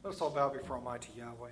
Let us all bow before Almighty Yahweh.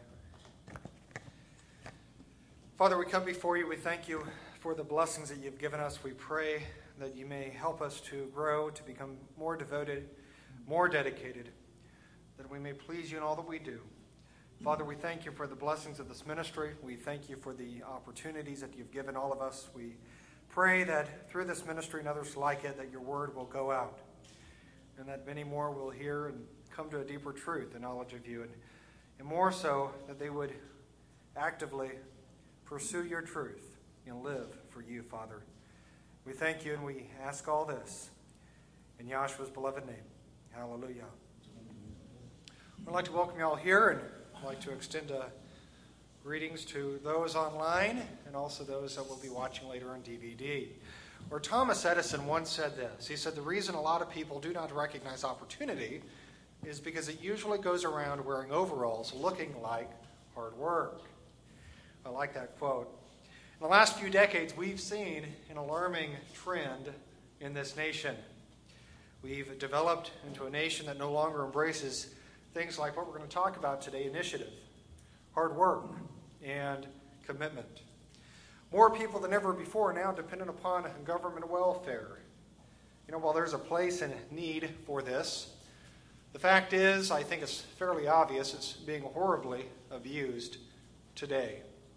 Father, we come before you. We thank you for the blessings that you've given us. We pray that you may help us to grow, to become more devoted, more dedicated, that we may please you in all that we do. Father, we thank you for the blessings of this ministry. We thank you for the opportunities that you've given all of us. We pray that through this ministry and others like it, that your word will go out, and that many more will hear and come to a deeper truth and knowledge of you, and more so that they would actively pursue your truth and live for you, Father. We thank you and we ask all this in Yahshua's beloved name. Hallelujah. I'd like to welcome you all here, and I'd like to extend greetings to those online and also those that will be watching later on DVD. Or Thomas Edison once said this. He said, the reason a lot of people do not recognize opportunity is because it usually goes around wearing overalls looking like hard work. I like that quote. In the last few decades, we've seen an alarming trend in this nation. We've developed into a nation that no longer embraces things like what we're going to talk about today, initiative, hard work, and commitment. More people than ever before are now dependent upon government welfare. You know, while there's a place and need for this, the fact is, I think it's fairly obvious, it's being horribly abused today.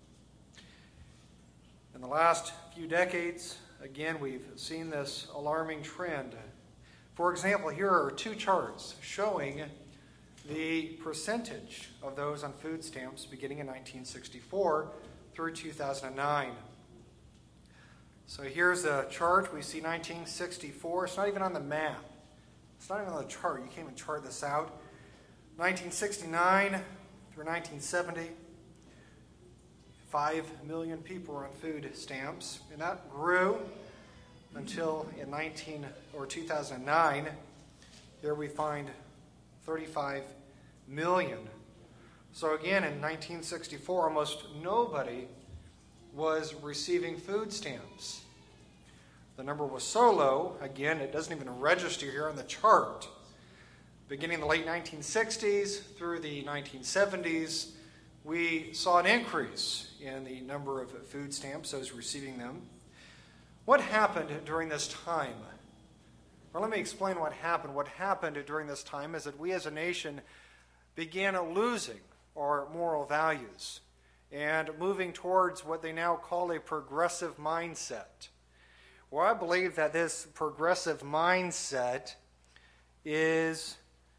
In the last few decades, again, we've seen this alarming trend. For example, here are two charts showing the percentage of those on food stamps beginning in 1964 through 2009. So here's a chart. We see 1964. It's not even on the map. It's not even on the chart. You can't even chart this out. 1969 through 1970, 5 million people were on food stamps, and that grew until in 2009. Here we find 35 million. So again, in 1964, almost nobody was receiving food stamps. The number was so low, again, it doesn't even register here on the chart. Beginning in the late 1960s through the 1970s, we saw an increase in the number of food stamps, those receiving them. What happened during this time? Well, let me explain what happened. What happened during this time is that we as a nation began losing our moral values and moving towards what they now call a progressive mindset. Well, I believe that this progressive mindset is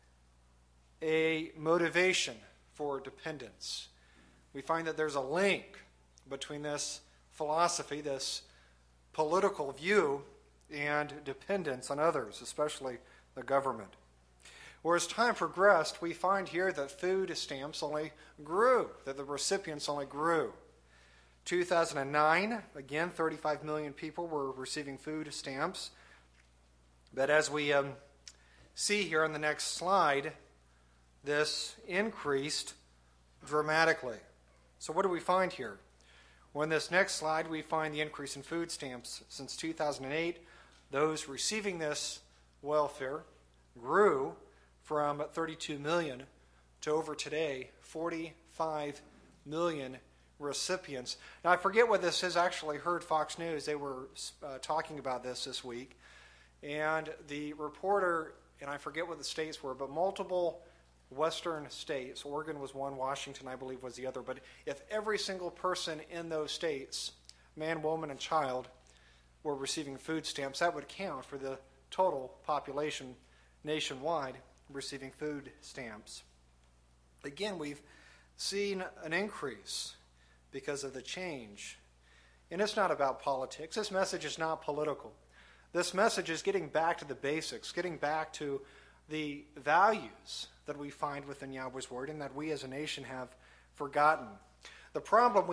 a motivation for dependence. We find that there's a link between this philosophy, this political view, and dependence on others, especially the government. Whereas time progressed, we find here that food stamps only grew, that the recipients only grew. 2009, again, 35 million people were receiving food stamps. But as we see here on the next slide, this increased dramatically. So what do we find here? Well, in this next slide, we find the increase in food stamps. Since 2008, those receiving this welfare grew from 32 million to over today, 45 million recipients. Now, I forget what this is. I actually heard Fox News. They were talking about this week. And the reporter, and I forget what the states were, but multiple western states, Oregon was one, Washington, I believe, was the other. But if every single person in those states, man, woman, and child, were receiving food stamps, that would count for the total population nationwide receiving food stamps. Again, we've seen an increase because of the change. And it's not about politics. This message is not political. This message is getting back to the basics, getting back to the values that we find within Yahweh's Word and that we as a nation have forgotten. The problem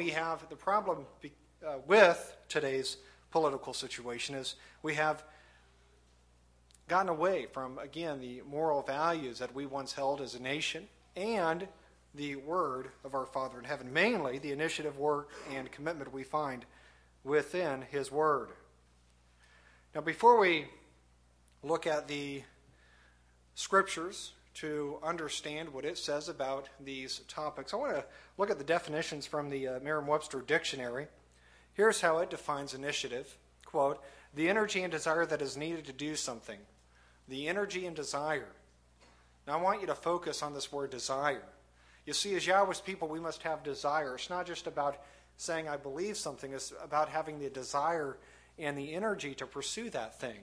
with today's political situation is we have gotten away from, again, the moral values that we once held as a nation and the word of our Father in heaven, mainly the initiative, work, and commitment we find within his word. Now, before we look at the scriptures to understand what it says about these topics. I want to look at the definitions from the Merriam-Webster Dictionary. Here's how it defines initiative. Quote, the energy and desire that is needed to do something. The energy and desire. Now I want you to focus on this word desire. You see, as Yahweh's people, we must have desire. It's not just about saying I believe something. It's about having the desire and the energy to pursue that thing.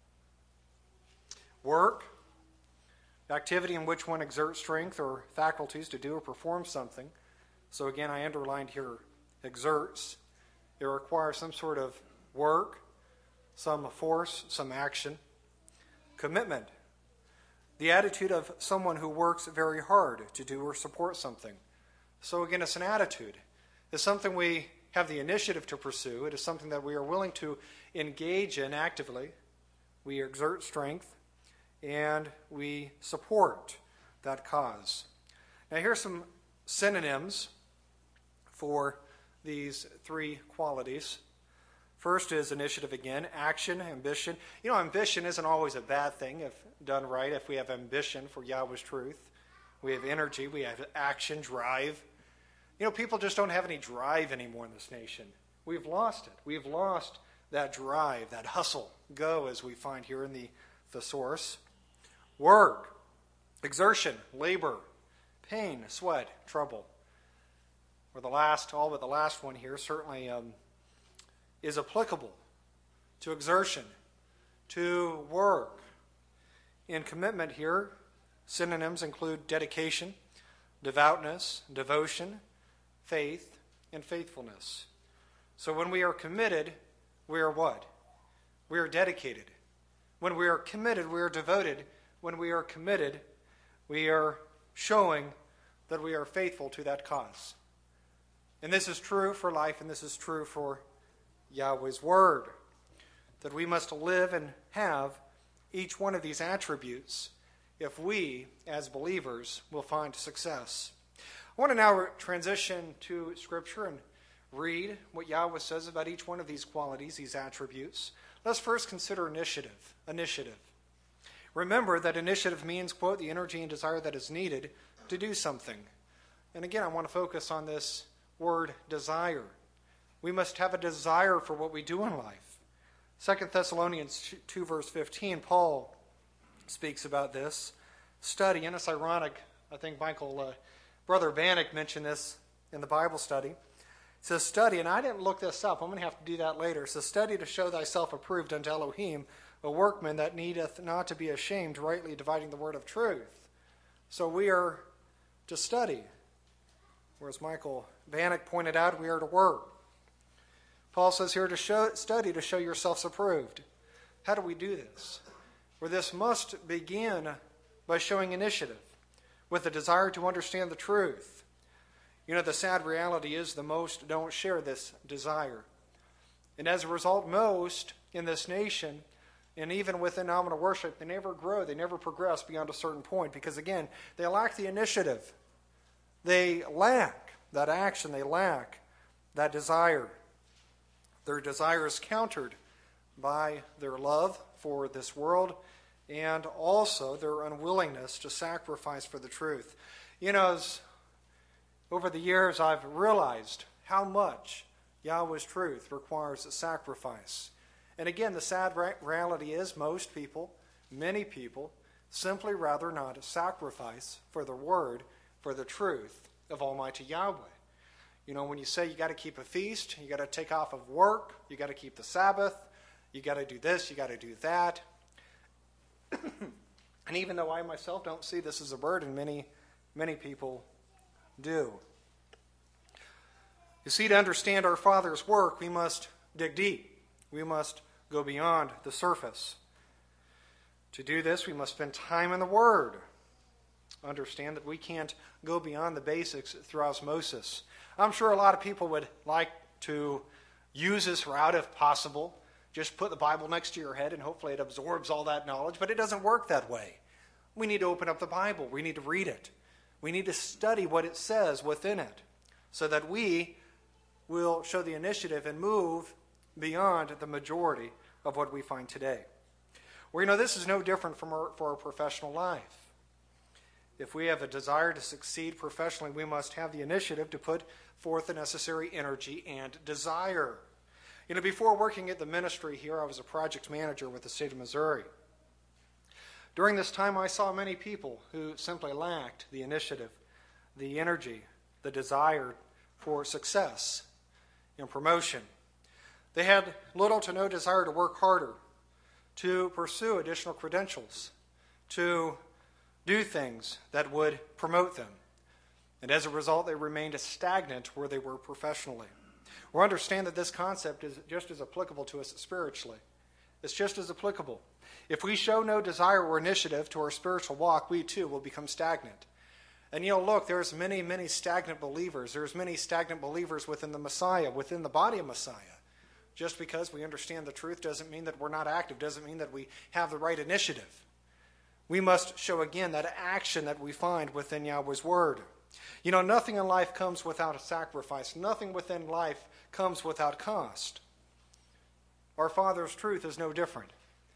Work, activity in which one exerts strength or faculties to do or perform something. So again, I underlined here exerts. It requires some sort of work, some force, some action. Commitment, the attitude of someone who works very hard to do or support something. So again, it's an attitude. It's something we have the initiative to pursue. It is something that we are willing to engage in actively. We exert strength and we support that cause. Now here's some synonyms for these three qualities. First is initiative again, action, ambition. You know, ambition isn't always a bad thing if done right. If we have ambition for Yahweh's truth, we have energy, we have action, drive. You know, people just don't have any drive anymore in this nation. We've lost it. We've lost that drive, that hustle, go, as we find here in the thesaurus. Work, exertion, labor, pain, sweat, trouble. Or the last, all but the last one here certainly is applicable to exertion, to work. In commitment here, synonyms include dedication, devoutness, devotion, faith, and faithfulness. So when we are committed, we are what? We are dedicated. When we are committed, we are devoted. When we are committed, we are showing that we are faithful to that cause. And this is true for life, and this is true for Yahweh's Word, that we must live and have each one of these attributes if we, as believers, will find success. I want to now transition to Scripture and read what Yahweh says about each one of these qualities, these attributes. Let's first consider initiative. Remember that initiative means, quote, the energy and desire that is needed to do something. And again, I want to focus on this word desire. We must have a desire for what we do in life. 2 Thessalonians 2 verse 15, Paul speaks about this. Study, and it's ironic, I think Brother Bannock mentioned this in the Bible study. It says, study, and I didn't look this up. I'm going to have to do that later. It says, study to show thyself approved unto Elohim, a workman that needeth not to be ashamed, rightly dividing the word of truth. So we are to study. Whereas Michael Bannock pointed out, we are to work. Paul says here to study to show yourselves approved. How do we do this? Well, this must begin by showing initiative, with a desire to understand the truth. You know, the sad reality is the most don't share this desire. And as a result, most in this nation, and even within nominal worship, they never grow, they never progress beyond a certain point, because again, they lack the initiative. They lack that action, they lack that desire. Their desire is countered by their love for this world and also their unwillingness to sacrifice for the truth. You know, over the years I've realized how much Yahweh's truth requires a sacrifice. And again, the sad reality is most people, many people, simply rather not sacrifice for the word, for the truth of Almighty Yahweh. You know, when you say you got to keep a feast, you got to take off of work, you got to keep the Sabbath, you got to do this, you got to do that. And even though I myself don't see this as a burden, many people do. You see, to understand our Father's work, we must dig deep. We must go beyond the surface. To do this, we must spend time in the Word. Understand that we can't go beyond the basics through osmosis. I'm sure a lot of people would like to use this route if possible. Just put the Bible next to your head and hopefully it absorbs all that knowledge, but it doesn't work that way. We need to open up the Bible. We need to read it. We need to study what it says within it so that we will show the initiative and move beyond the majority of what we find today. Well, you know, this is no different for our professional life. If we have a desire to succeed professionally, we must have the initiative to put forth the necessary energy and desire. Before working at the ministry here, I was a project manager with the state of Missouri. During this time, I saw many people who simply lacked the initiative, the energy, the desire for success and promotion. They had little to no desire to work harder, to pursue additional credentials, to do things that would promote them. And as a result, they remained stagnant where they were professionally. We understand that this concept is just as applicable to us spiritually. It's just as applicable. If we show no desire or initiative to our spiritual walk, we too will become stagnant. And look, there's many, many stagnant believers. There's many stagnant believers within the Messiah, within the body of Messiah. Just because we understand the truth doesn't mean that we're not active, doesn't mean that we have the right initiative. We must show again that action that we find within Yahweh's Word. Nothing in life comes without a sacrifice. Nothing within life comes without cost. Our Father's truth is no different.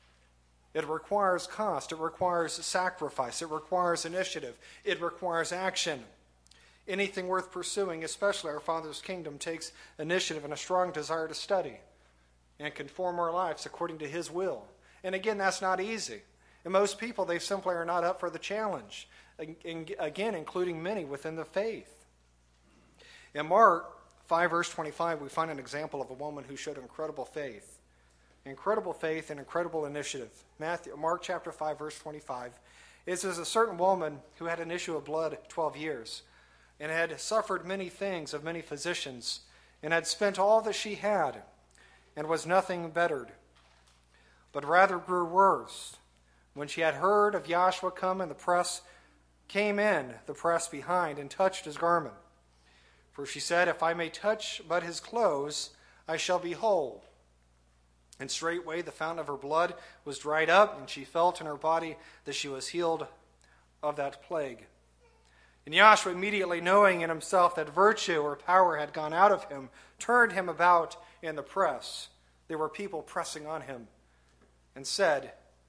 It requires cost. It requires sacrifice. It requires initiative. It requires action. Anything worth pursuing, especially our Father's kingdom, takes initiative and a strong desire to study and conform our lives according to His will. And again, that's not easy. And most people, they simply are not up for the challenge. Again, including many within the faith. In Mark 5, verse 25, we find an example of a woman who showed incredible faith. Incredible faith and incredible initiative. Mark chapter 5, verse 25. It says, a certain woman who had an issue of blood 12 years, and had suffered many things of many physicians, and had spent all that she had, and was nothing bettered, but rather grew worse. When she had heard of Yahshua come in the press, came in the press behind, and touched his garment. For she said, if I may touch but his clothes, I shall be whole. And straightway the fountain of her blood was dried up, and she felt in her body that she was healed of that plague. And Yahshua, immediately knowing in himself that virtue or power had gone out of him, turned him about in the press. There were people pressing on him, and said,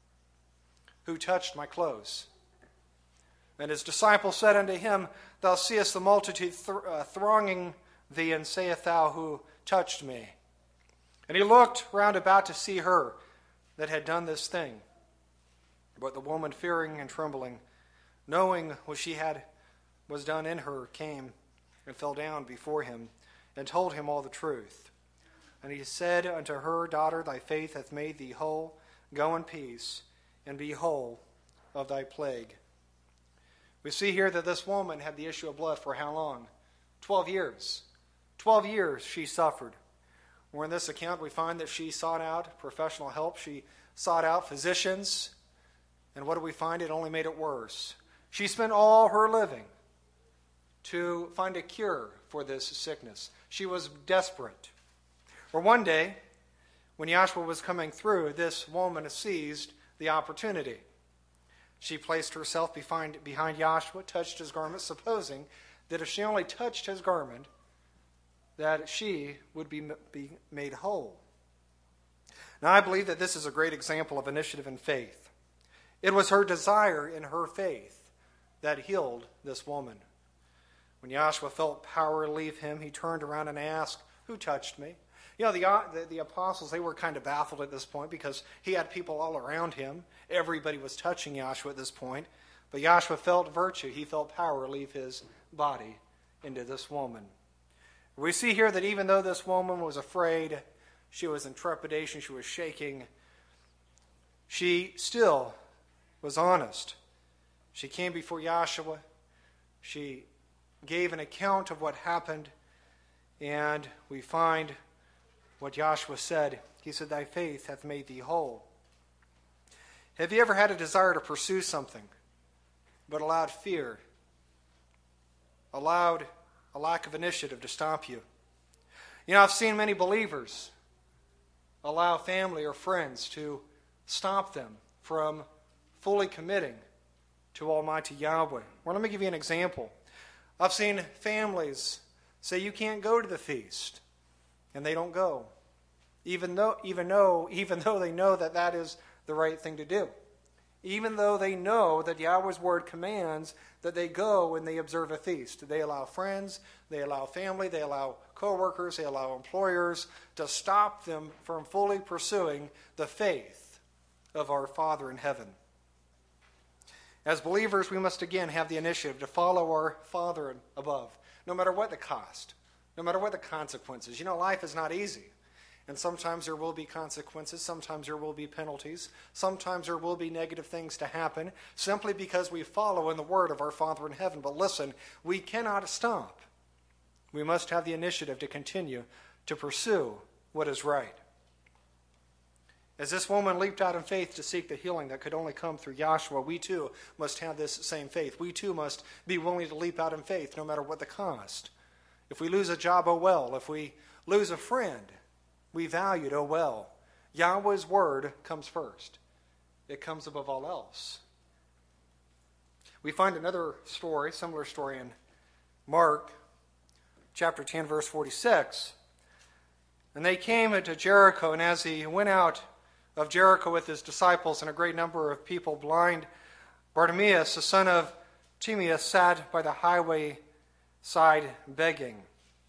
who touched my clothes? And his disciples said unto him, thou seest the multitude thronging thee, and sayest thou, who touched me? And he looked round about to see her that had done this thing. But the woman, fearing and trembling, knowing what was done in her, came and fell down before him, and told him all the truth. And he said unto her, daughter, thy faith hath made thee whole. Go in peace, and be whole of thy plague. We see here that this woman had the issue of blood for how long? 12 years. 12 years she suffered. Where in this account we find that she sought out professional help. She sought out physicians. And what do we find? It only made it worse. She spent all her living to find a cure for this sickness. She was desperate. Or one day, when Yahshua was coming through, this woman seized the opportunity. She placed herself behind Yahshua, touched his garment, supposing that if she only touched his garment, that she would be made whole. Now, I believe that this is a great example of initiative and faith. It was her desire in her faith that healed this woman. When Yahshua felt power leave him, he turned around and asked, who touched me? The apostles, they were kind of baffled at this point because he had people all around him. Everybody was touching Yahshua at this point. But Yahshua felt virtue. He felt power leave his body into this woman. We see here that even though this woman was afraid, she was in trepidation, she was shaking, she still was honest. She came before Yahshua. She gave an account of what happened. And we find what Yahshua said. He said, thy faith hath made thee whole. Have you ever had a desire to pursue something, but allowed fear, allowed a lack of initiative to stop you? I've seen many believers allow family or friends to stop them from fully committing to Almighty Yahweh. Well, let me give you an example. I've seen families say you can't go to the feast, and they don't go, even though they know that that is the right thing to do. even though they know that Yahweh's word commands that they go and they observe a feast. They allow friends, they allow family, they allow co-workers, they allow employers to stop them from fully pursuing the faith of our Father in heaven. As believers, we must again have the initiative to follow our Father above, no matter what the cost, no matter what the consequences. Life is not easy. And sometimes there will be consequences. Sometimes there will be penalties. Sometimes there will be negative things to happen simply because we follow in the word of our Father in heaven. But listen, we cannot stop. We must have the initiative to continue to pursue what is right. As this woman leaped out in faith to seek the healing that could only come through Yahshua, we too must have this same faith. We too must be willing to leap out in faith no matter what the cost. If we lose a job, oh well. If we lose a friend, we value it, oh well. Yahweh's word comes first. It comes above all else. We find another story, similar story in Mark chapter 10, verse 46. And they came into Jericho, and as he went out of Jericho with his disciples and a great number of people, blind Bartimaeus, the son of Timaeus, sat by the highway side begging.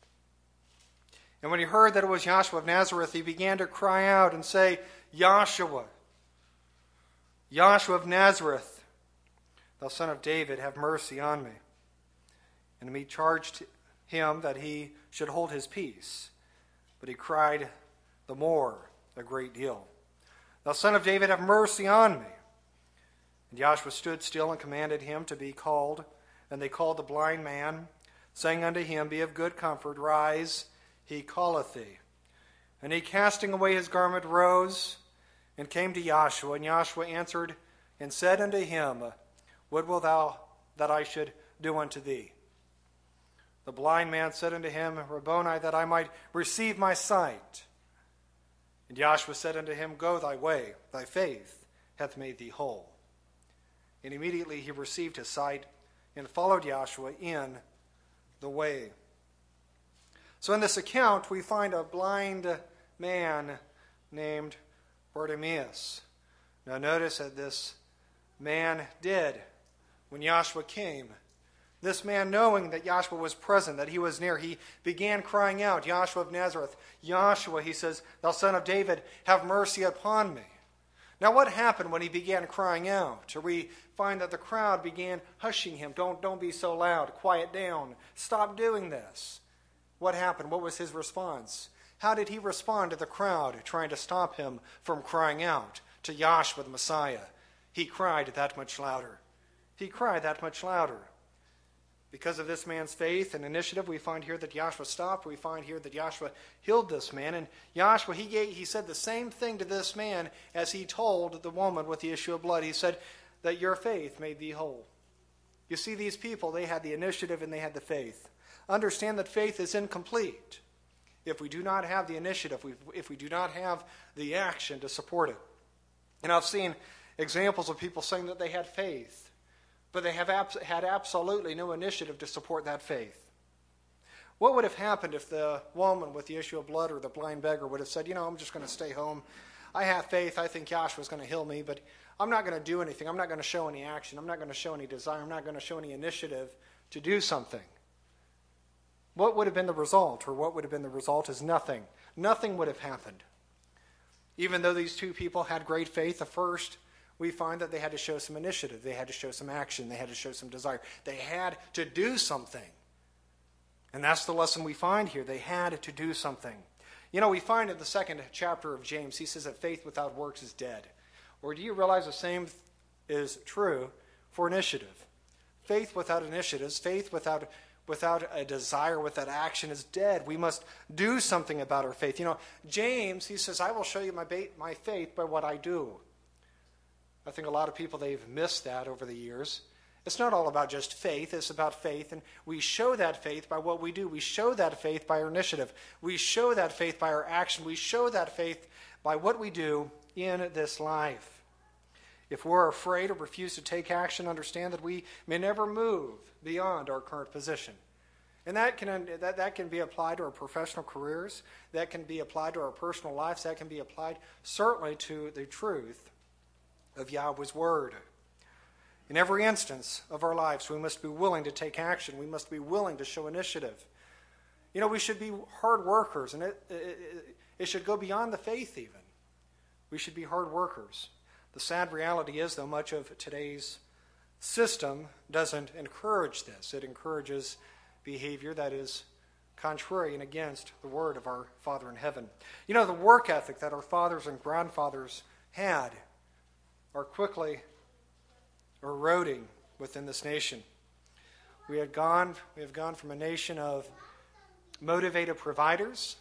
And when he heard that it was Yahshua of Nazareth, he began to cry out and say, Yahshua, Yahshua of Nazareth, thou son of David, have mercy on me. And he charged him that he should hold his peace. But he cried the more a great deal, thou son of David, have mercy on me. And Yahshua stood still and commanded him to be called. And they called the blind man, saying unto him, Be of good comfort, rise, he calleth thee. And he, casting away his garment, rose and came to Yahshua. And Yahshua answered and said unto him, What wilt thou that I should do unto thee? The blind man said unto him, Rabboni, that I might receive my sight. And Yahshua said unto him, Go thy way, thy faith hath made thee whole. And immediately he received his sight and followed Yahshua in the way. So in this account, we find a blind man named Bartimaeus. Now notice that this man did when Yahshua came. This man, knowing that Yahshua was present, that he was near, he began crying out, Yahshua of Nazareth, Yahshua, he says, thou son of David, have mercy upon me. Now what happened when he began crying out? Or we find that the crowd began hushing him. Don't be so loud. Quiet down. Stop doing this. What happened? What was his response? How did he respond to the crowd trying to stop him from crying out to Yahshua the Messiah? He cried that much louder. He cried that much louder. Because of this man's faith and initiative, we find here that Yahshua stopped. We find here that Yahshua healed this man. And Yahshua, he said the same thing to this man as he told the woman with the issue of blood. He said that your faith made thee whole. You see, these people, they had the initiative and they had the faith. Understand that faith is incomplete if we do not have the initiative, if we do not have the action to support it. And I've seen examples of people saying that they had faith, but they have had absolutely no initiative to support that faith. What would have happened if the woman with the issue of blood or the blind beggar would have said, I'm just going to stay home. I have faith. I think Yahshua's going to heal me, but I'm not going to do anything. I'm not going to show any action. I'm not going to show any desire. I'm not going to show any initiative to do something. What would have been the result? Or what would have been the result is nothing. Nothing would have happened. Even though these two people had great faith, at first we find that they had to show some initiative. They had to show some action. They had to show some desire. They had to do something. And that's the lesson we find here. They had to do something. We find in the second chapter of James, he says that faith without works is dead. Or do you realize the same is true for initiative? Faith without initiatives, faith without a desire, without action is dead. We must do something about our faith. James, he says, I will show you my faith by what I do. I think a lot of people, they've missed that over the years. It's not all about just faith. It's about faith, and we show that faith by what we do. We show that faith by our initiative. We show that faith by our action. We show that faith by what we do in this life. If we're afraid or refuse to take action, understand that we may never move beyond our current position. And that can be applied to our professional careers. That can be applied to our personal lives. That can be applied certainly to the truth of Yahweh's word. In every instance of our lives, we must be willing to take action. We must be willing to show initiative. We should be hard workers, and it should go beyond the faith even. We should be hard workers. The sad reality is, though, much of today's system doesn't encourage this. It encourages behavior that is contrary and against the word of our Father in heaven. The work ethic that our fathers and grandfathers had are quickly eroding within this nation. We have gone from a nation of motivated providers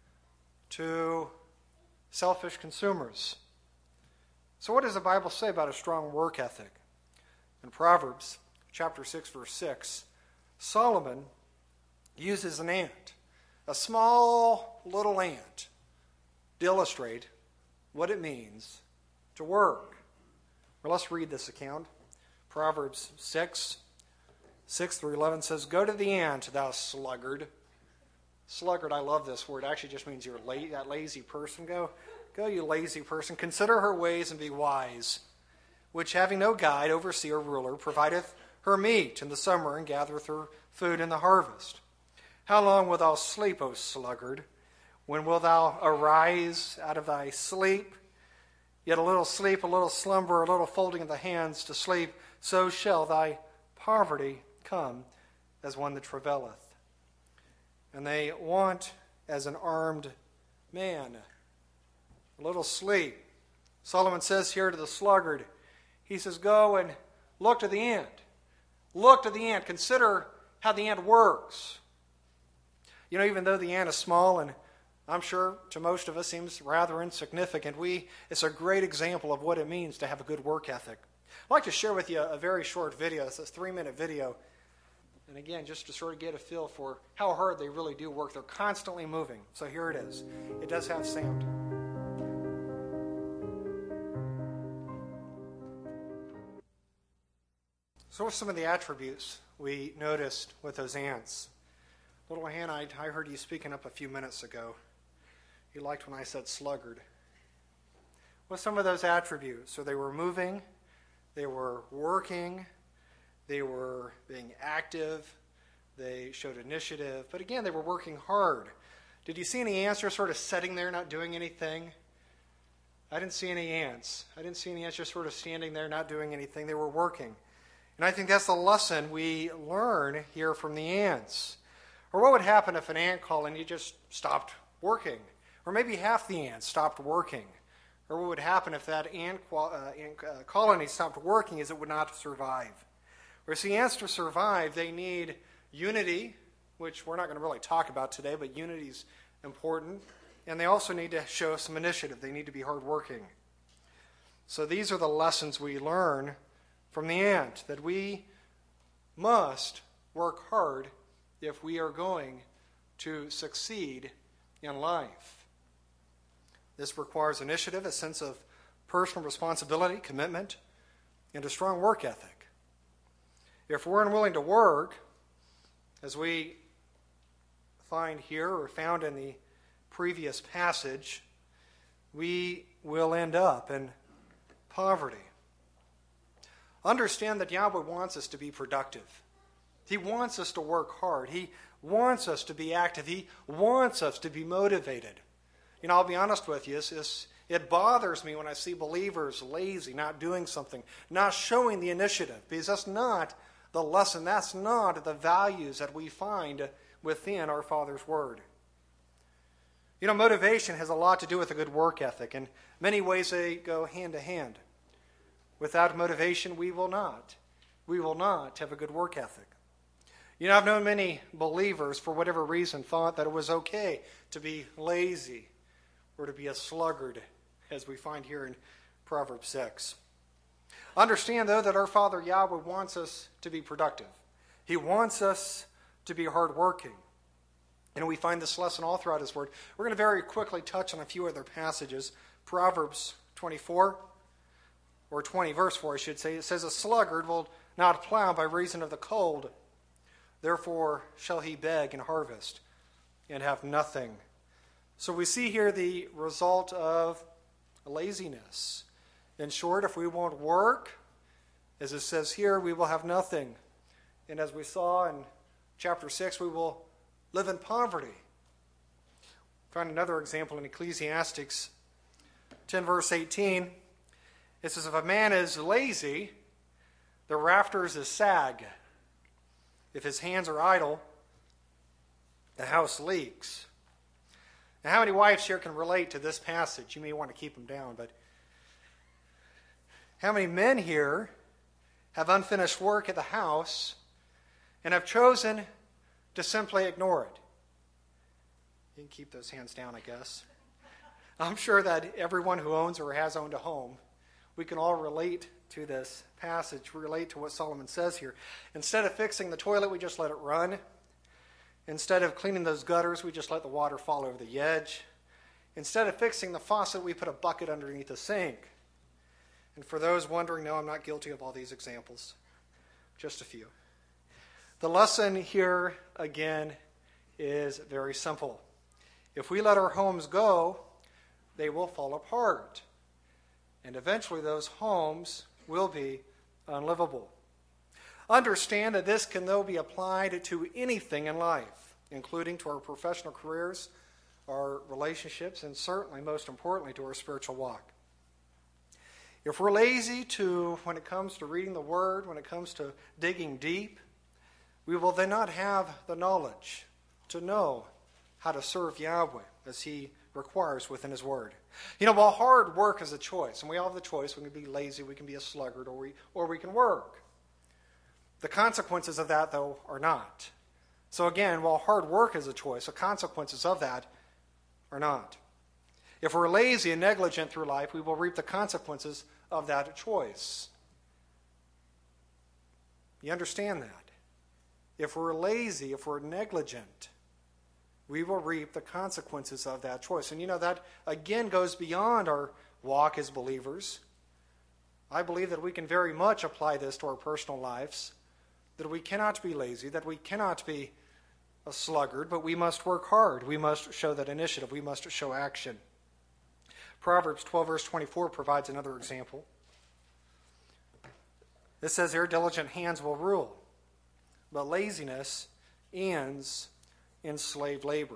to selfish consumers. So what does the Bible say about a strong work ethic? In Proverbs chapter 6, verse 6, Solomon uses an ant, a small little ant, to illustrate what it means to work. Well, let's read this account. Proverbs 6 through 11 says, "Go to the ant, thou sluggard." Sluggard, I love this word. It actually just means you're that lazy person. Go, you lazy person. "Consider her ways and be wise, which having no guide, overseer, ruler, provideth her meat in the summer and gathereth her food in the harvest. How long wilt thou sleep, O sluggard? When wilt thou arise out of thy sleep? Yet a little sleep, a little slumber, a little folding of the hands to sleep, so shall thy poverty come as one that travaileth. And they want as an armed man. A little sleep." Solomon says here to the sluggard, he says, go and look to the ant. Look to the ant. Consider how the ant works. Even though the ant is small and I'm sure to most of us seems rather insignificant, it's a great example of what it means to have a good work ethic. I'd like to share with you a very short video. It's a 3-minute video. And again, just to sort of get a feel for how hard they really do work. They're constantly moving. So here it is. It does have sound. So what are some of the attributes we noticed with those ants? Little Hannah, I heard you speaking up a few minutes ago. You liked when I said sluggard. What's some of those attributes? So they were moving, they were working, they were being active, they showed initiative, but again, they were working hard. Did you see any ants just sort of sitting there not doing anything? I didn't see any ants. I didn't see any ants just sort of standing there not doing anything. They were working. And I think that's the lesson we learn here from the ants. Or what would happen if an ant colony just stopped working? Or maybe half the ants stopped working? Or what would happen if that ant colony stopped working, is it would not survive? Or see, ants to survive, they need unity, which we're not going to really talk about today, but unity is important. And they also need to show some initiative. They need to be hardworking. So these are the lessons we learn from the ant, that we must work hard if we are going to succeed in life. This requires initiative, a sense of personal responsibility, commitment, and a strong work ethic. If we're unwilling to work, as we find here or found in the previous passage, we will end up in poverty. Understand that Yahweh wants us to be productive. He wants us to work hard. He wants us to be active. He wants us to be motivated. I'll be honest with you, it bothers me when I see believers lazy, not doing something, not showing the initiative, because that's not the lesson, that's not the values that we find within our Father's Word. Motivation has a lot to do with a good work ethic. In many ways, they go hand to hand. Without motivation, we will not have a good work ethic. I've known many believers, for whatever reason, thought that it was okay to be lazy or to be a sluggard, as we find here in Proverbs 6. Understand, though, that our Father Yahweh wants us to be productive. He wants us to be hardworking. And we find this lesson all throughout His Word. We're going to very quickly touch on a few other passages. Proverbs 24, or 20, verse 4, I should say. It says, "A sluggard will not plow by reason of the cold. Therefore shall he beg and harvest, and have nothing." So we see here the result of laziness. In short, if we won't work, as it says here, we will have nothing. And as we saw in chapter 6, we will live in poverty. Find another example in Ecclesiastes 10 verse 18. It says, if a man is lazy, the rafters is sag. If his hands are idle, the house leaks. Now, how many wives here can relate to this passage? You may want to keep them down, but how many men here have unfinished work at the house and have chosen to simply ignore it? You can keep those hands down, I guess. I'm sure that everyone who owns or has owned a home, we can all relate to this passage, relate to what Solomon says here. Instead of fixing the toilet, we just let it run. Instead of cleaning those gutters, we just let the water fall over the edge. Instead of fixing the faucet, we put a bucket underneath the sink. And for those wondering, no, I'm not guilty of all these examples. Just a few. The lesson here, again, is very simple. If we let our homes go, they will fall apart. And eventually those homes will be unlivable. Understand that this can, though, be applied to anything in life, including to our professional careers, our relationships, and certainly, most importantly, to our spiritual walk. If we're lazy when it comes to reading the Word, when it comes to digging deep, we will then not have the knowledge to know how to serve Yahweh as He requires within His Word. You know, while hard work is a choice, and we all have the choice, we can be lazy, we can be a sluggard, or we can work. The consequences of that, though, are not. So again, while hard work is a choice, the consequences of that are not. If we're lazy and negligent through life, we will reap the consequences of that choice. You understand that? If we're lazy, if we're negligent, we will reap the consequences of that choice. And you know, that again goes beyond our walk as believers. I believe that we can very much apply this to our personal lives, that we cannot be lazy, that we cannot be a sluggard, but we must work hard. We must show that initiative. We must show action. Proverbs 12 verse 24 provides another example. It says here, diligent hands will rule, but laziness ends in slave labor.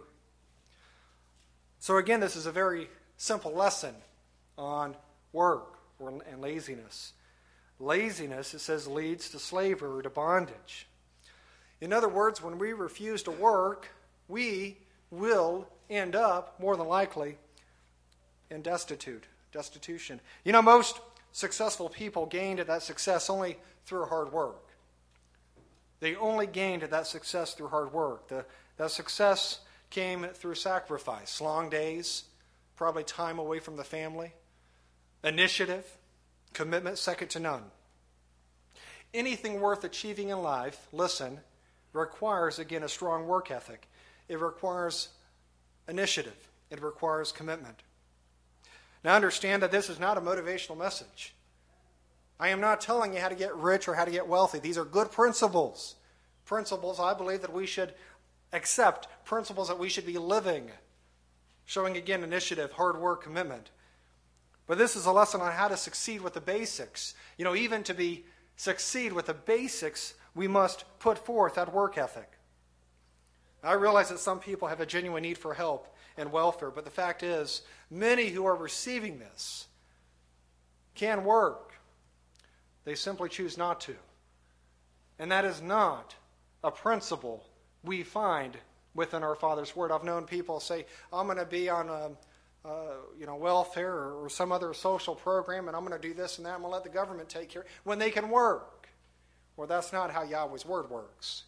So again, this is a very simple lesson on work and laziness. Laziness, it says, leads to slavery or to bondage. In other words, when we refuse to work, we will end up, more than likely, in destitution. You know, most successful people gained at that success only through hard work. They only gained at that success through hard work. That success came through sacrifice, long days, probably time away from the family, initiative, commitment second to none. Anything worth achieving in life, listen, requires, again, a strong work ethic. It requires initiative. It requires commitment. Now understand that this is not a motivational message. I am not telling you how to get rich or how to get wealthy. These are good principles. Principles I believe that we should accept. Principles that we should be living. Showing, again, initiative, hard work, commitment. But this is a lesson on how to succeed with the basics. You know, even to succeed with the basics, we must put forth that work ethic. I realize that some people have a genuine need for help and welfare, but the fact is, many who are receiving this can work. They simply choose not to. And that is not a principle we find within our Father's Word. I've known people say, I'm going to be on welfare or some other social program, and I'm going to do this and that, I'm going to let the government take care, when they can work. Well, that's not how Yahweh's Word works.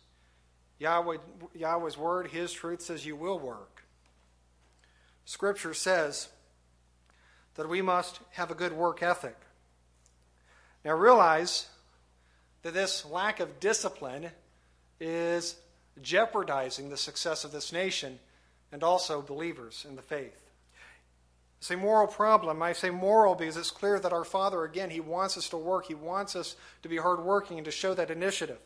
Yahweh's Word, His truth says you will work. Scripture says that we must have a good work ethic. Now realize that this lack of discipline is jeopardizing the success of this nation and also believers in the faith. It's a moral problem. I say moral because it's clear that our Father, again, He wants us to work. He wants us to be hardworking and to show that initiative.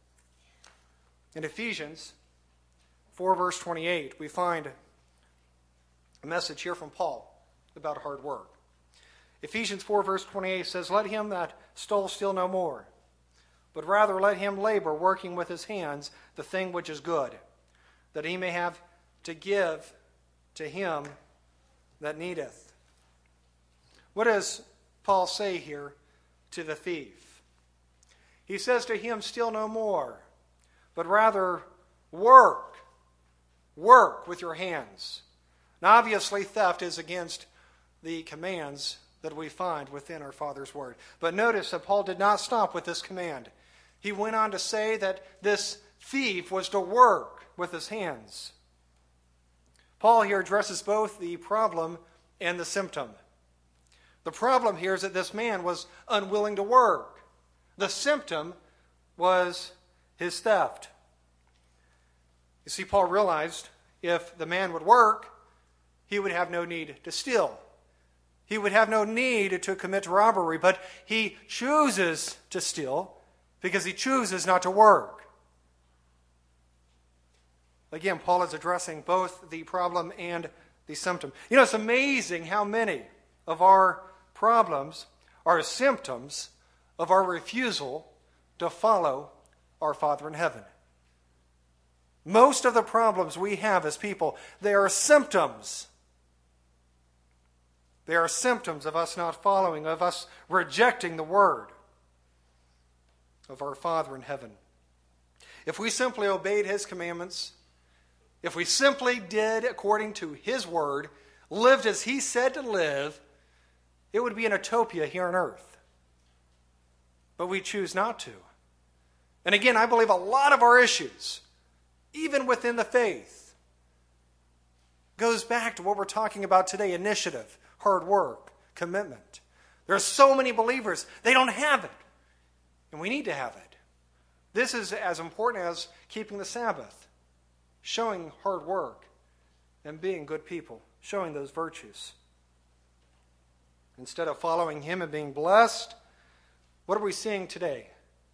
In Ephesians 4 verse 28, we find a message here from Paul about hard work. Ephesians 4 verse 28 says, "Let him that stole steal no more, but rather let him labor, working with his hands the thing which is good, that he may have to give to him that needeth." What does Paul say here to the thief? He says to him, "Steal no more, but rather work. Work with your hands." Now, obviously, theft is against the commands that we find within our Father's Word. But notice that Paul did not stop with this command. He went on to say that this thief was to work with his hands. Paul here addresses both the problem and the symptom. The problem here is that this man was unwilling to work. The symptom was his theft. You see, Paul realized if the man would work, he would have no need to steal. He would have no need to commit robbery, but he chooses to steal because he chooses not to work. Again, Paul is addressing both the problem and the symptom. You know, it's amazing how many of our problems are symptoms of our refusal to follow our Father in heaven. Most of the problems we have as people, they are symptoms. They are symptoms of us not following, of us rejecting the word of our Father in heaven. If we simply obeyed his commandments, if we simply did according to his word, lived as he said to live, it would be an utopia here on earth. But we choose not to. And again, I believe a lot of our issues, even within the faith, goes back to what we're talking about today: initiative, hard work, commitment. There are so many believers, they don't have it. And we need to have it. This is as important as keeping the Sabbath, showing hard work, and being good people, showing those virtues. Instead of following him and being blessed, what are we seeing today?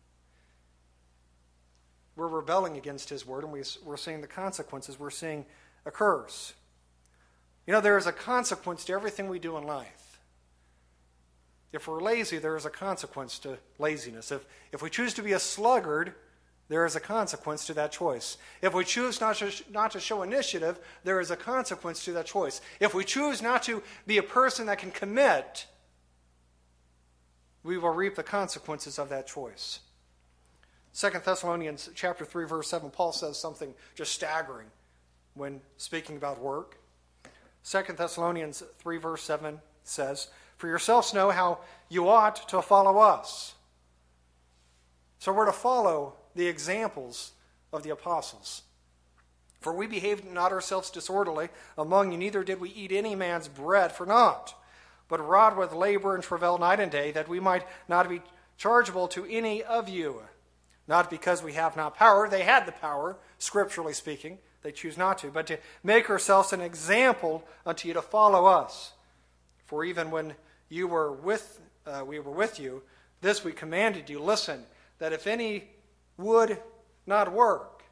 We're rebelling against his word, and we're seeing the consequences. We're seeing a curse. You know, there is a consequence to everything we do in life. If we're lazy, there is a consequence to laziness. If we choose to be a sluggard, there is a consequence to that choice. If we choose not to show initiative, there is a consequence to that choice. If we choose not to be a person that can commit, we will reap the consequences of that choice. 2 Thessalonians chapter 3, verse 7, Paul says something just staggering when speaking about work. 2 Thessalonians 3, verse 7 says, "For yourselves know how you ought to follow us." So we're to follow the examples of the apostles. "For we behaved not ourselves disorderly among you, neither did we eat any man's bread for naught, but wrought with labor and travail night and day, that we might not be chargeable to any of you. Not because we have not power," they had the power, scripturally speaking, they choose not to, "but to make ourselves an example unto you to follow us. For even when we were with you, this we commanded you, listen, that if any would not work,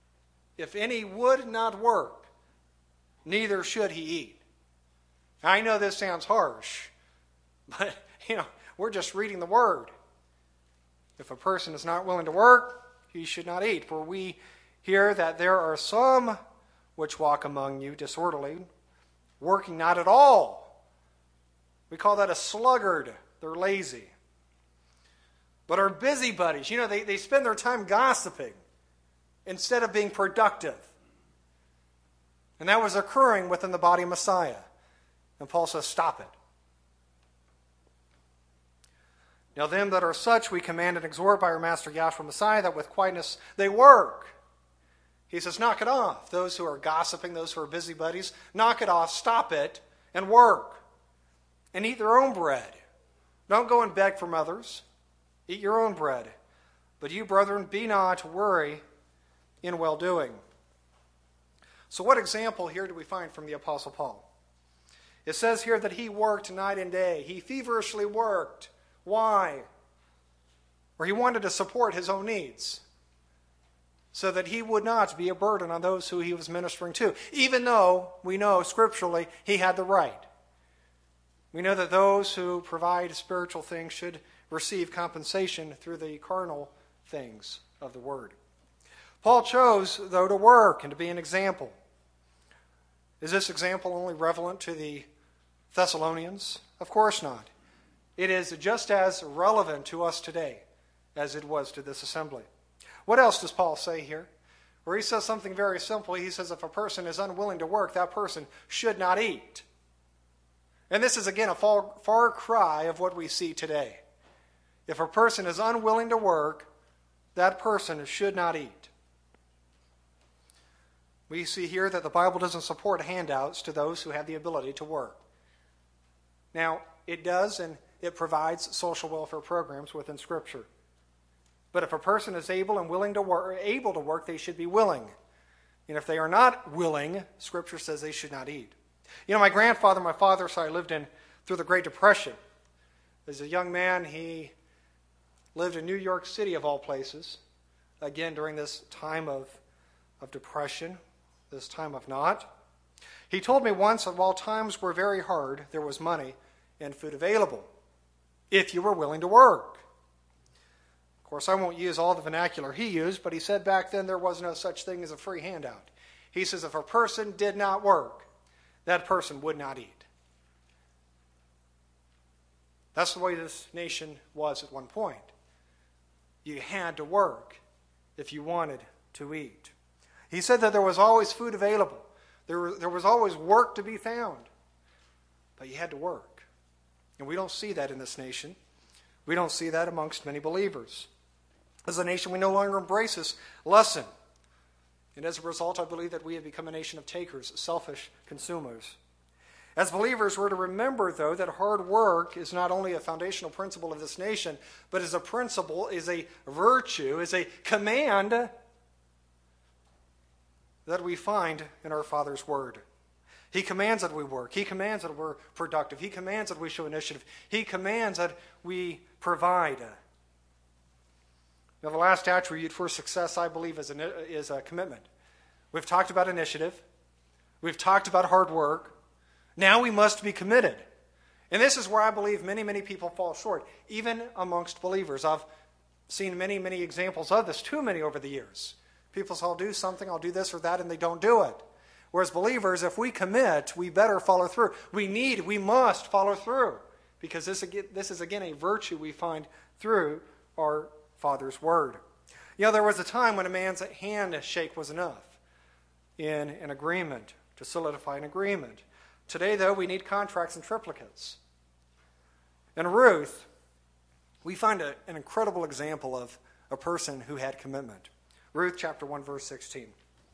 neither should he eat." I know this sounds harsh, but we're just reading the word. If a person is not willing to work, he should not eat. For we hear that there are some which walk among you disorderly, working not at all. We call that a sluggard. They're lazy. But are busybodies. They spend their time gossiping instead of being productive. And that was occurring within the body of Messiah. And Paul says, stop it. "Now them that are such we command and exhort by our Master Yahshua Messiah, that with quietness they work." He says, knock it off. Those who are gossiping, those who are busybodies, knock it off, stop it, and work. And eat their own bread. Don't go and beg from others. Eat your own bread. But you, brethren, be not weary in well-doing. So what example here do we find from the Apostle Paul? It says here that he worked night and day. He feverishly worked. Why? Or he wanted to support his own needs so that he would not be a burden on those who he was ministering to, even though we know scripturally he had the right. We know that those who provide spiritual things should receive compensation through the carnal things of the word. Paul chose, though, to work and to be an example. Is this example only relevant to the Thessalonians? Of course not. It is just as relevant to us today as it was to this assembly. What else does Paul say here? Where he says something very simple. He says if a person is unwilling to work, that person should not eat. And this is, again, a far cry of what we see today. If a person is unwilling to work, that person should not eat. We see here that the Bible doesn't support handouts to those who have the ability to work. Now, it does, and it provides social welfare programs within Scripture. But if a person is able and willing to work, they should be willing. And if they are not willing, Scripture says they should not eat. My grandfather, my father's side, lived through the Great Depression. As a young man, he lived in New York City, of all places, again during this time of depression, this time of not. He told me once that while times were very hard, there was money and food available, if you were willing to work. Of course, I won't use all the vernacular he used, but he said back then there was no such thing as a free handout. He says if a person did not work, that person would not eat. That's the way this nation was at one point. You had to work if you wanted to eat. He said that there was always food available. There was always work to be found. But you had to work. And we don't see that in this nation. We don't see that amongst many believers. As a nation, we no longer embrace this lesson. And as a result, I believe that we have become a nation of takers, selfish consumers. As believers, we're to remember, though, that hard work is not only a foundational principle of this nation, but is a principle, is a virtue, is a command that we find in our Father's Word. He commands that we work. He commands that we're productive. He commands that we show initiative. He commands that we provide. Now, the last attribute for success, I believe, is a commitment. We've talked about initiative. We've talked about hard work. Now we must be committed. And this is where I believe many, many people fall short, even amongst believers. I've seen many, many examples of this, too many over the years. People say, I'll do something, I'll do this or that, and they don't do it. Whereas believers, if we commit, we better follow through. We must follow through. Because this is, again, a virtue we find through our Father's Word. There was a time when a man's handshake was enough in an agreement, to solidify an agreement. Today, though, we need contracts and triplicates. In Ruth, we find an incredible example of a person who had commitment. Ruth chapter 1, verse 16.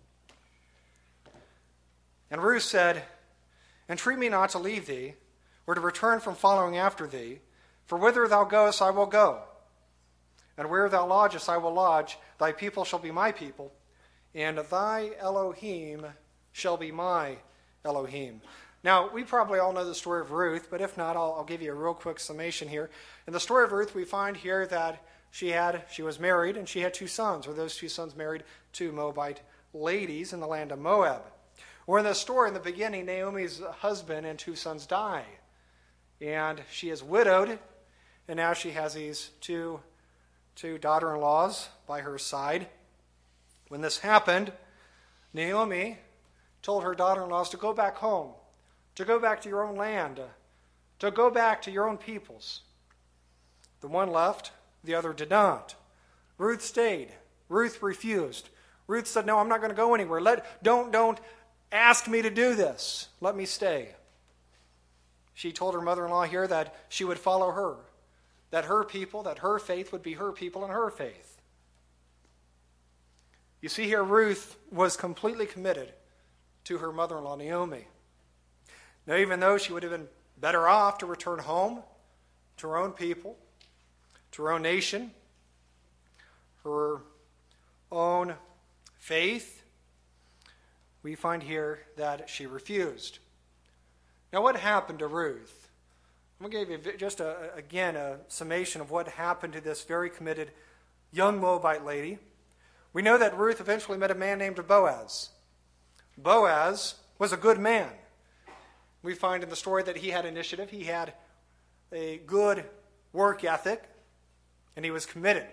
And Ruth said, Entreat me not to leave thee, or to return from following after thee, for whither thou goest I will go, and where thou lodgest I will lodge. Thy people shall be my people, and thy Elohim shall be my Elohim. Now, we probably all know the story of Ruth, but if not, I'll give you a real quick summation here. In the story of Ruth, we find here that she was married, and she had two sons, or those two sons married two Moabite ladies in the land of Moab. Or in the story, in the beginning, Naomi's husband and two sons die. And she is widowed, and now she has these two daughter-in-laws by her side. When this happened, Naomi told her daughter-in-laws to go back home, to go back to your own land, to go back to your own peoples. The one left, the other did not. Ruth stayed. Ruth refused. Ruth said, no, I'm not going to go anywhere. Don't ask me to do this. Let me stay. She told her mother-in-law here that she would follow her, that her people, that her faith would be her people and her faith. You see here, Ruth was completely committed to her mother-in-law, Naomi. Now, even though she would have been better off to return home to her own people, to her own nation, her own faith, we find here that she refused. Now, what happened to Ruth? I'm going to give you just, a summation of what happened to this very committed young Moabite lady. We know that Ruth eventually met a man named Boaz. Boaz was a good man. We find in the story that he had initiative, he had a good work ethic, and he was committed.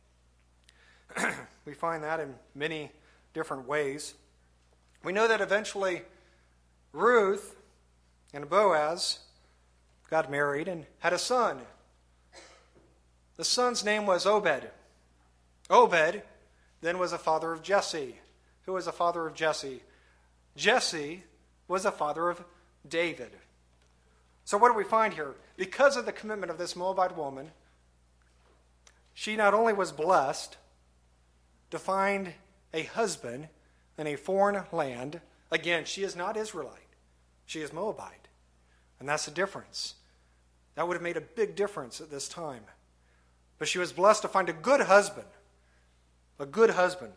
We find that in many different ways. We know that eventually Ruth and Boaz got married and had a son. The son's name was Obed. Obed then was a father of Jesse. Who was a father of Jesse? Jesse was a father of David. So what do we find here? Because of the commitment of this Moabite woman, she not only was blessed to find a husband in a foreign land. Again, she is not Israelite. She is Moabite. And that's the difference. That would have made a big difference at this time. But she was blessed to find a good husband. A good husband.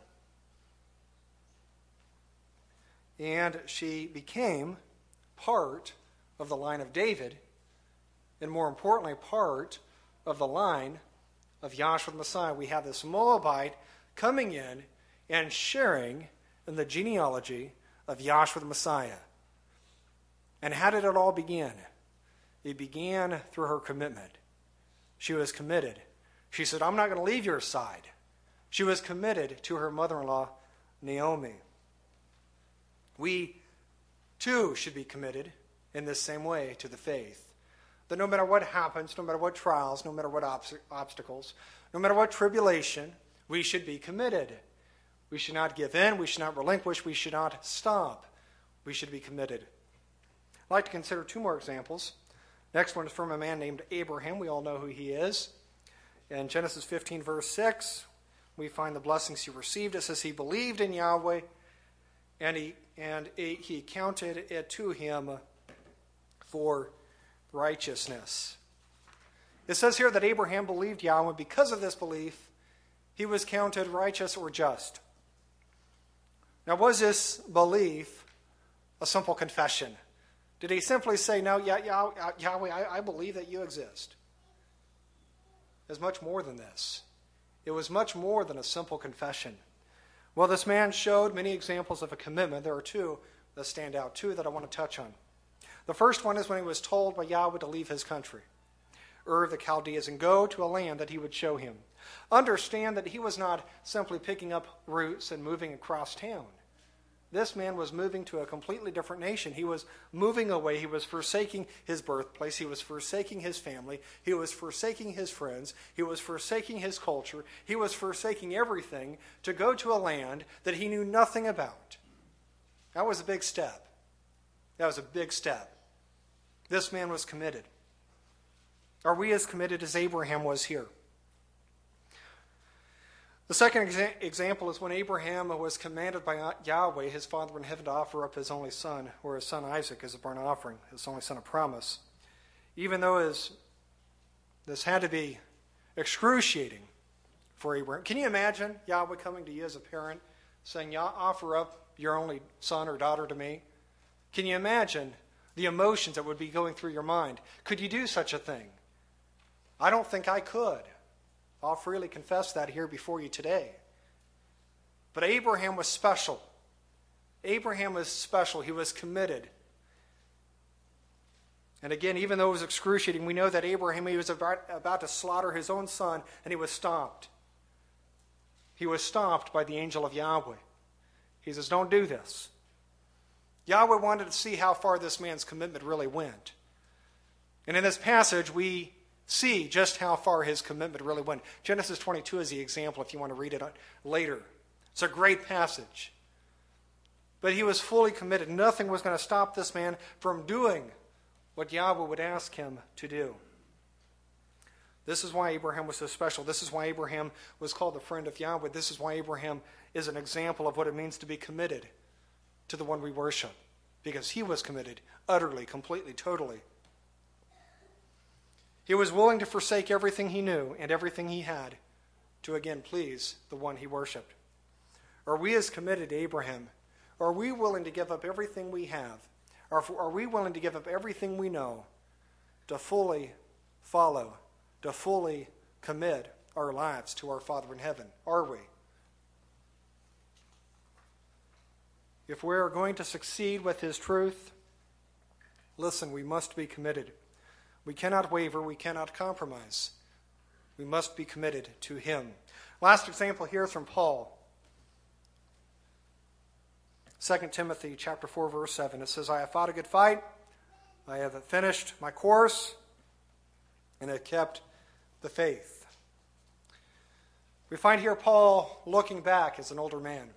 And she became part of the line of David, and more importantly, part of the line of Yahshua the Messiah. We have this Moabite coming in and sharing in the genealogy of Yahshua the Messiah. And how did it all begin? It began through her commitment. She was committed. She said, I'm not going to leave your side. She was committed to her mother-in-law, Naomi. We, too, should be committed in this same way to the faith. That no matter what happens, no matter what trials, no matter what obstacles, no matter what tribulation, we should be committed. We should not give in. We should not relinquish. We should not stop. We should be committed. I'd like to consider two more examples. Next one is from a man named Abraham. We all know who he is. In Genesis 15, verse 6, we find the blessings he received. It says he believed in Yahweh, and he counted it to him for righteousness. It says here that Abraham believed Yahweh. Because of this belief, he was counted righteous or just. Now, was this belief a simple confession? Did he simply say, no, Yahweh, I believe that you exist? It was much more than this. It was much more than a simple confession. Well, this man showed many examples of a commitment. There are two that stand out, two that I want to touch on. The first one is when he was told by Yahweh to leave his country, Ur of the Chaldeans, and go to a land that he would show him. Understand that he was not simply picking up roots and moving across town. This man was moving to a completely different nation. He was moving away. He was forsaking his birthplace. He was forsaking his family. He was forsaking his friends. He was forsaking his culture. He was forsaking everything to go to a land that he knew nothing about. That was a big step. That was a big step. This man was committed. Are we as committed as Abraham was here? The second example is when Abraham was commanded by Yahweh, his Father in heaven, to offer up his only son, or his son Isaac, as a burnt offering, his only son of promise. Even though this had to be excruciating for Abraham. Can you imagine Yahweh coming to you as a parent, saying, offer up your only son or daughter to me? Can you imagine the emotions that would be going through your mind? Could you do such a thing? I don't think I could. I'll freely confess that here before you today. But Abraham was special. Abraham was special. He was committed. And again, even though it was excruciating, we know that Abraham, he was about to slaughter his own son, and he was stopped. He was stopped by the angel of Yahweh. He says, don't do this. Yahweh wanted to see how far this man's commitment really went. And in this passage, we see just how far his commitment really went. Genesis 22 is the example if you want to read it later. It's a great passage. But he was fully committed. Nothing was going to stop this man from doing what Yahweh would ask him to do. This is why Abraham was so special. This is why Abraham was called the friend of Yahweh. This is why Abraham is an example of what it means to be committed to the one we worship. Because he was committed utterly, completely, totally. He was willing to forsake everything he knew and everything he had to again please the one he worshipped. Are we as committed to Abraham? Are we willing to give up everything we have? Are we willing to give up everything we know to fully follow, to fully commit our lives to our Father in heaven? Are we? If we're going to succeed with his truth, Listen, we must be committed. We cannot waver. We cannot compromise. We must be committed to him. Last example here is from Paul. 2 Timothy chapter 4, verse 7. It says, I have fought a good fight. I have finished my course and have kept the faith. We find here Paul looking back as an older man.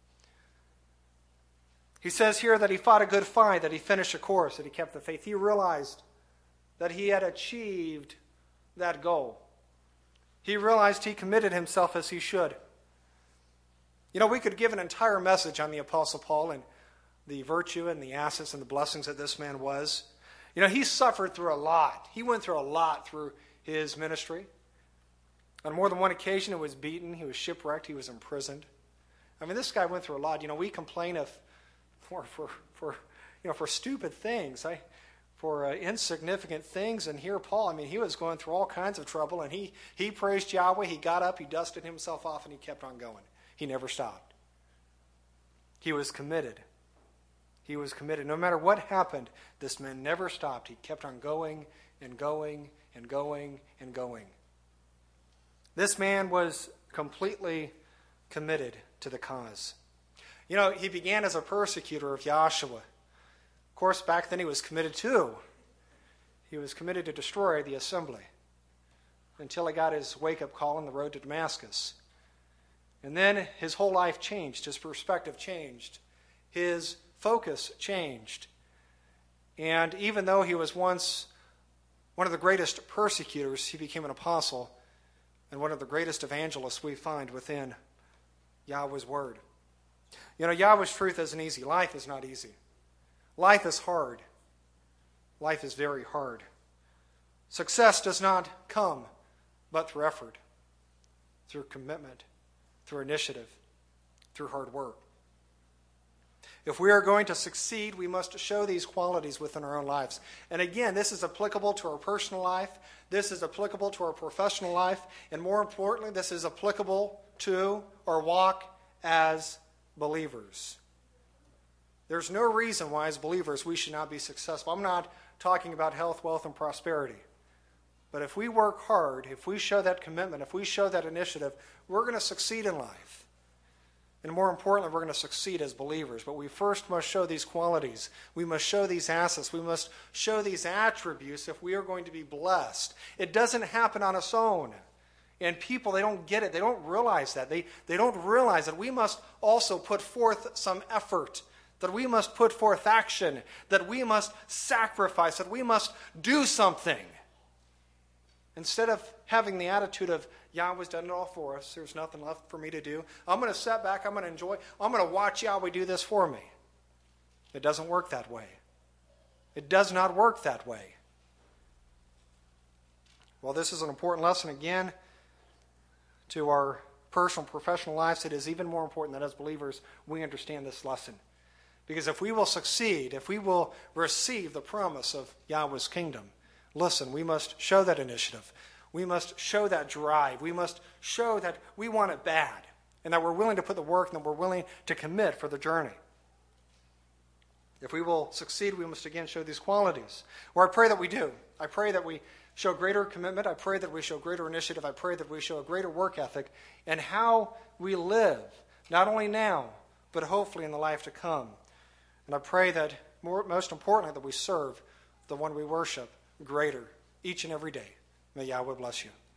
He says here that he fought a good fight, that he finished a course, that he kept the faith. He realized that he had achieved that goal. He realized he committed himself as he should. You know, we could give an entire message on the Apostle Paul and the virtue and the assets and the blessings that this man was. You know, he suffered through a lot. He went through a lot through his ministry. On more than one occasion, he was beaten, he was shipwrecked, he was imprisoned. I mean, this guy went through a lot. You know, we complain of for stupid things, for insignificant things. And here, Paul, I mean, he was going through all kinds of trouble, and he praised Yahweh. He got up, he dusted himself off, and he kept on going. He never stopped. He was committed. He was committed. No matter what happened, this man never stopped. He kept on going and going and going and going. This man was completely committed to the cause. You know, he began as a persecutor of Yahshua. Of course, back then he was committed to. He was committed to destroy the assembly until he got his wake-up call on the road to Damascus. And then his whole life changed. His perspective changed. His focus changed. And even though he was once one of the greatest persecutors, he became an apostle and one of the greatest evangelists we find within Yahweh's Word. You know, Yahweh's truth isn't easy. Life is not easy. Life is hard. Life is very hard. Success does not come but through effort, through commitment, through initiative, through hard work. If we are going to succeed, we must show these qualities within our own lives. And again, this is applicable to our personal life. This is applicable to our professional life. And more importantly, this is applicable to our walk as believers. There's no reason why, as believers, we should not be successful. I'm not talking about health, wealth, and prosperity. But if we work hard, if we show that commitment, if we show that initiative, we're going to succeed in life. And more importantly, we're going to succeed as believers. But we first must show these qualities. We must show these assets. We must show these attributes if we are going to be blessed. It doesn't happen on its own. And people, they don't get it. They don't realize that. They don't realize that we must also put forth some effort, that we must put forth action, that we must sacrifice, that we must do something. Instead of having the attitude of, Yahweh's done it all for us, there's nothing left for me to do. I'm going to sit back, I'm going to enjoy, I'm going to watch Yahweh do this for me. It doesn't work that way. It does not work that way. Well, this is an important lesson again to our personal and professional lives. It is even more important that as believers we understand this lesson. Because if we will succeed, if we will receive the promise of Yahweh's kingdom, listen, we must show that initiative. We must show that drive. We must show that we want it bad and that we're willing to put the work and that we're willing to commit for the journey. If we will succeed, we must again show these qualities. Or I pray that we do. I pray that we show greater commitment. I pray that we show greater initiative. I pray that we show a greater work ethic in how we live, not only now, but hopefully in the life to come. And I pray that, most importantly, that we serve the one we worship greater each and every day. May Yahweh bless you.